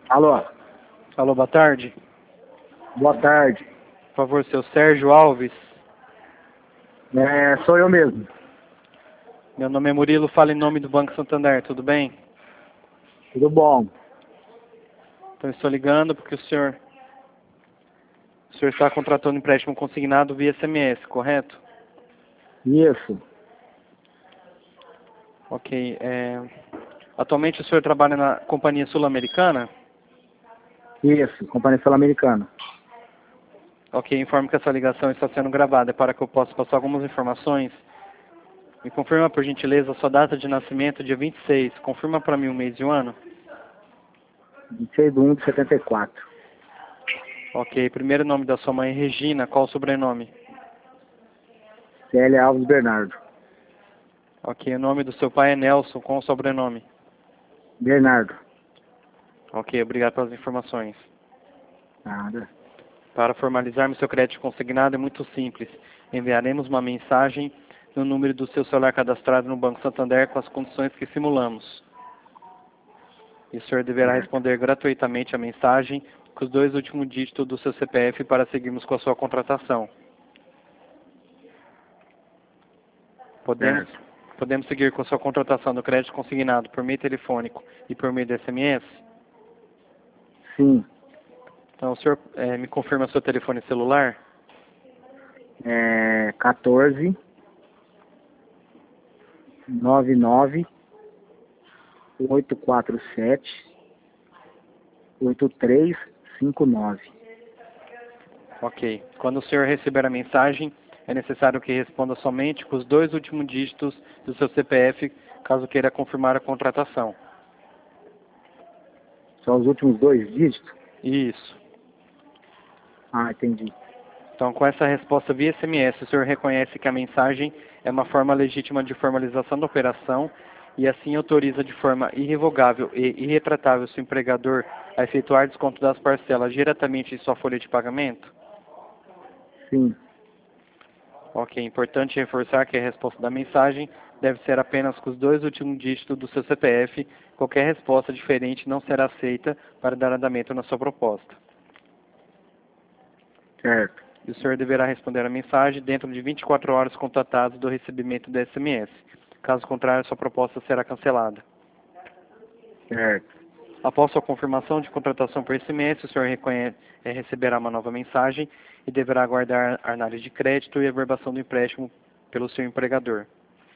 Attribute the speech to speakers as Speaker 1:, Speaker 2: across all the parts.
Speaker 1: Alô,
Speaker 2: Alô, boa tarde.
Speaker 1: boa tarde.
Speaker 2: Por favor, seu Sérgio Alves.
Speaker 1: Sou eu mesmo.
Speaker 2: Meu nome é Murilo, falo em nome do Banco Santander, tudo bem?
Speaker 1: Tudo bom?
Speaker 2: Então estou ligando porque o senhor está contratando empréstimo consignado via SMS, correto?
Speaker 1: Isso,
Speaker 2: Ok. Atualmente o senhor trabalha na Companhia Sul-Americana?
Speaker 1: isso, Companhia Sul-Americana.
Speaker 2: Ok, informo que essa ligação está sendo gravada para que eu possa passar algumas informações. Me confirma, por gentileza, a sua data de nascimento, dia 26. Confirma para mim o mês e o ano.
Speaker 1: 26/1/74.
Speaker 2: Ok, primeiro nome da sua mãe, Regina. Qual o sobrenome?
Speaker 1: Célia Alves Bernardo.
Speaker 2: Ok, o nome do seu pai é Nelson. Qual o sobrenome?
Speaker 1: Bernardo.
Speaker 2: Ok, obrigado pelas informações.
Speaker 1: Nada.
Speaker 2: Para formalizarmos seu crédito consignado é muito simples. Enviaremos uma mensagem no número do seu celular cadastrado no Banco Santander com as condições que simulamos. E o senhor deverá
Speaker 1: Certo.
Speaker 2: responder gratuitamente a mensagem com os 2 últimos dígitos do seu CPF para seguirmos com a sua contratação. Podemos,
Speaker 1: Certo.
Speaker 2: podemos seguir com a sua contratação do crédito consignado por meio telefônico e por meio de SMS?
Speaker 1: Sim.
Speaker 2: Então, o senhor me confirma seu telefone celular?
Speaker 1: 14 99 847 8359.
Speaker 2: Ok. Quando o senhor receber a mensagem, é necessário que responda somente com os 2 últimos dígitos do seu CPF, caso queira confirmar a contratação.
Speaker 1: Só os últimos 2 dígitos?
Speaker 2: Isso.
Speaker 1: Ah, entendi.
Speaker 2: Então, com essa resposta via SMS, o senhor reconhece que a mensagem é uma forma legítima de formalização da operação e assim autoriza de forma irrevogável e irretratável seu empregador a efetuar desconto das parcelas diretamente em sua folha de pagamento?
Speaker 1: Sim.
Speaker 2: Ok, é importante reforçar que a resposta da mensagem deve ser apenas com os 2 últimos dígitos do seu CPF. Qualquer resposta diferente não será aceita para dar andamento na sua proposta.
Speaker 1: Certo.
Speaker 2: E o senhor deverá responder a mensagem dentro de 24 horas contatadas do recebimento do SMS. Caso contrário, sua proposta será cancelada.
Speaker 1: Certo.
Speaker 2: Após sua confirmação de contratação por SMS, o senhor receberá uma nova mensagem e deverá aguardar a análise de crédito e a averbação do empréstimo pelo seu empregador.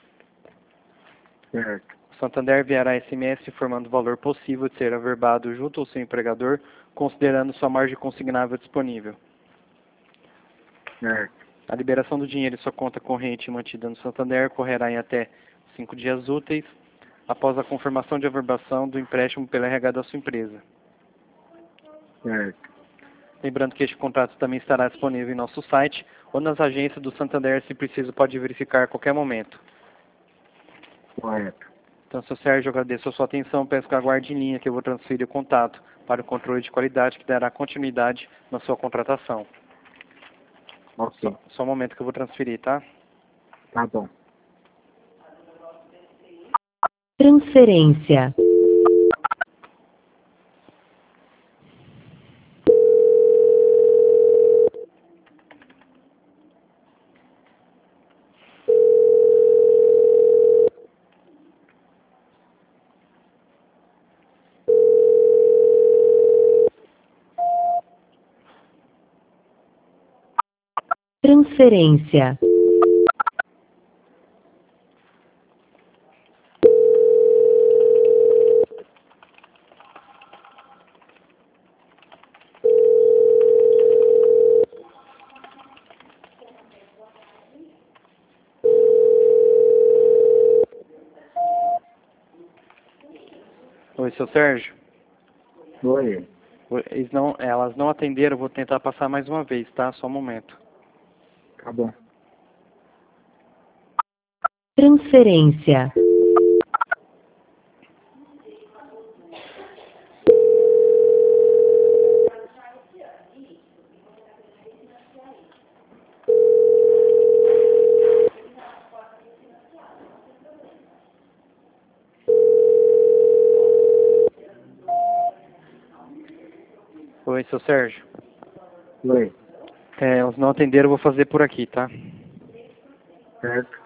Speaker 1: Certo.
Speaker 2: O Santander enviará SMS informando o valor possível de ser averbado junto ao seu empregador, considerando sua margem consignável disponível.
Speaker 1: Certo.
Speaker 2: A liberação do dinheiro em sua conta corrente mantida no Santander ocorrerá em até 5 dias úteis após a confirmação de averbação do empréstimo pela RH da sua empresa.
Speaker 1: Certo.
Speaker 2: Lembrando que este contrato também estará disponível em nosso site ou nas agências do Santander, se preciso, pode verificar a qualquer momento.
Speaker 1: Correto.
Speaker 2: Então, seu Sérgio, eu agradeço a sua atenção, peço que aguarde em linha que eu vou transferir o contato para o controle de qualidade que dará continuidade na sua contratação.
Speaker 1: Ok.
Speaker 2: Só um momento que eu vou transferir, tá?
Speaker 1: Tá bom.
Speaker 3: Transferência. Transferência.
Speaker 2: Oi, seu Sérgio.
Speaker 1: Oi.
Speaker 2: Elas não atenderam, eu vou tentar passar mais uma vez, tá? Só um momento.
Speaker 1: Tá bom.
Speaker 3: Transferência.
Speaker 2: Oi, seu Sérgio.
Speaker 1: Oi.
Speaker 2: Eles não atenderam, eu vou fazer por aqui, tá?
Speaker 1: Certo.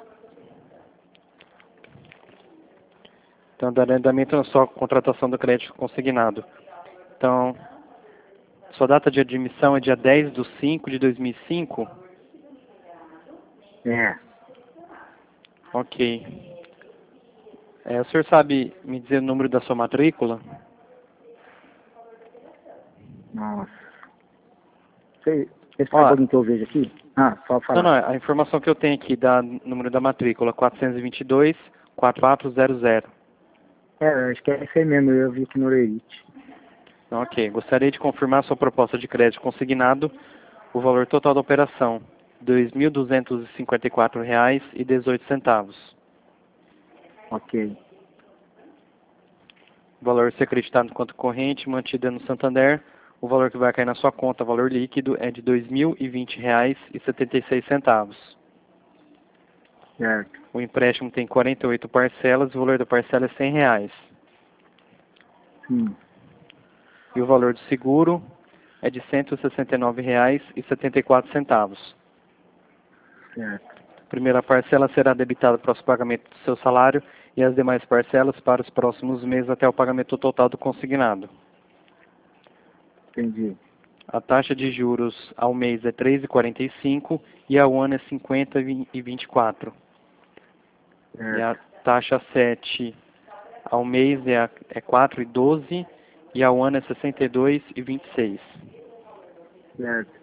Speaker 2: Então, dando andamento na sua contratação do crédito consignado. Então, sua data de admissão é dia 10/5/2005?
Speaker 1: É.
Speaker 2: Ok. O senhor sabe me dizer o número da sua matrícula?
Speaker 1: Nossa. Você sabe alguém que eu vejo aqui? Ah, só falar.
Speaker 2: Não, a informação que eu tenho aqui dá número da matrícula 422-4400.
Speaker 1: Acho que é esse aí mesmo, eu vi aqui no Lerite.
Speaker 2: Ok. Gostaria de confirmar sua proposta de crédito consignado. O valor total da operação, R$ 2.254,18.
Speaker 1: Ok.
Speaker 2: O valor a ser acreditado no conta corrente, mantida no Santander. O valor que vai cair na sua conta, valor líquido, é de R$ 2.020,76.
Speaker 1: Certo.
Speaker 2: O empréstimo tem 48 parcelas e o valor da parcela é R$ 100.
Speaker 1: Sim.
Speaker 2: E o valor do seguro é de R$ 169,74.
Speaker 1: Certo.
Speaker 2: A primeira parcela será debitada para o pagamento do seu salário e as demais parcelas para os próximos meses até o pagamento total do consignado.
Speaker 1: Entendi.
Speaker 2: A taxa de juros ao mês é 3,45 e ao ano é 50,24. E a
Speaker 1: Certo.
Speaker 2: taxa 7 ao mês é 4,12 e ao ano é 62,26.
Speaker 1: Certo.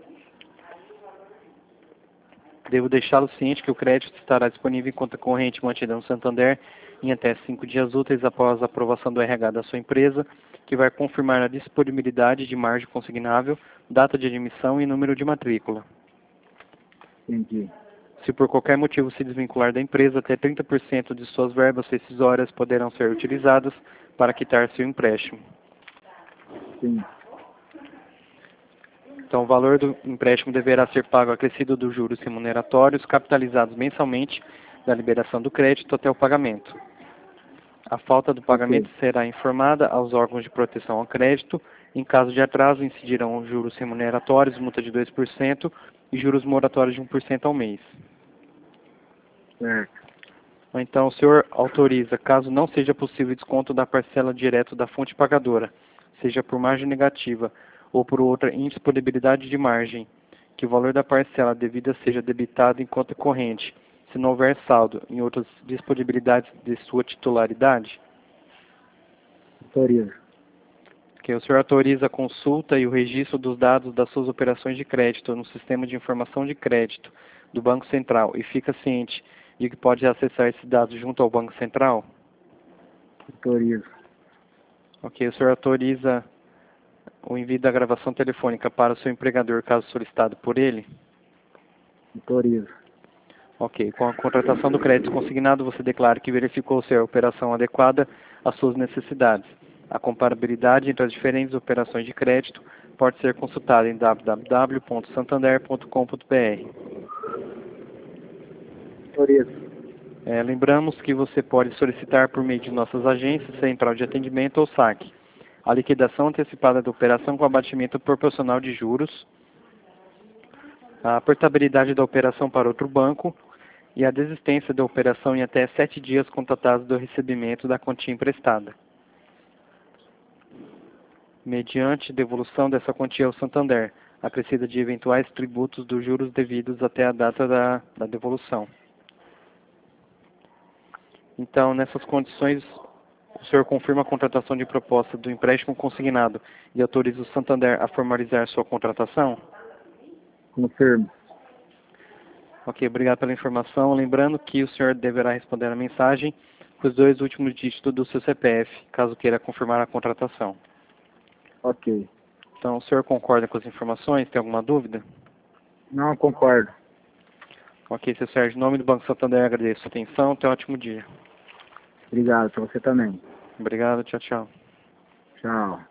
Speaker 2: Devo deixá-lo ciente que o crédito estará disponível em conta corrente mantida no Santander em até 5 dias úteis após a aprovação do RH da sua empresa, que vai confirmar a disponibilidade de margem consignável, data de admissão e número de matrícula.
Speaker 1: Entendi.
Speaker 2: Se por qualquer motivo se desvincular da empresa, até 30% de suas verbas rescisórias poderão ser utilizadas para quitar seu empréstimo.
Speaker 1: Sim.
Speaker 2: Então, o valor do empréstimo deverá ser pago acrescido dos juros remuneratórios capitalizados mensalmente da liberação do crédito até o pagamento. A falta do pagamento será informada aos órgãos de proteção ao crédito. Em caso de atraso, incidirão os juros remuneratórios, multa de 2% e juros moratórios de 1% ao mês.
Speaker 1: Certo.
Speaker 2: Ou então, o senhor autoriza, caso não seja possível desconto da parcela direto da fonte pagadora, seja por margem negativa ou por outra indisponibilidade de margem, que o valor da parcela devida seja debitado em conta corrente, se não houver saldo em outras disponibilidades de sua titularidade?
Speaker 1: Autoriza.
Speaker 2: Que o senhor autoriza a consulta e o registro dos dados das suas operações de crédito no sistema de informação de crédito do Banco Central e fica ciente de que pode acessar esses dados junto ao Banco Central?
Speaker 1: Autoriza.
Speaker 2: Ok, o senhor autoriza o envio da gravação telefônica para o seu empregador, caso solicitado por ele?
Speaker 1: Autoriza.
Speaker 2: Ok, com a contratação do crédito consignado, você declara que verificou se a operação adequada às suas necessidades. A comparabilidade entre as diferentes operações de crédito pode ser consultada em www.santander.com.br.
Speaker 1: Autoriza.
Speaker 2: Lembramos que você pode solicitar por meio de nossas agências, central de atendimento ou saque, a liquidação antecipada da operação com abatimento proporcional de juros, a portabilidade da operação para outro banco e a desistência da operação em até 7 dias contatados do recebimento da quantia emprestada, mediante devolução dessa quantia ao Santander, acrescida de eventuais tributos dos juros devidos até a data da devolução. Então, nessas condições, o senhor confirma a contratação de proposta do empréstimo consignado e autoriza o Santander a formalizar sua contratação?
Speaker 1: Confirmo.
Speaker 2: Ok, obrigado pela informação. Lembrando que o senhor deverá responder a mensagem com os 2 últimos dígitos do seu CPF, caso queira confirmar a contratação.
Speaker 1: Ok.
Speaker 2: Então, o senhor concorda com as informações? Tem alguma dúvida?
Speaker 1: Não, concordo.
Speaker 2: Ok, seu Sérgio, em nome do Banco Santander, agradeço a sua atenção. Tenha um ótimo dia.
Speaker 1: Obrigado, pra você também.
Speaker 2: Obrigado, tchau, tchau.
Speaker 1: Tchau.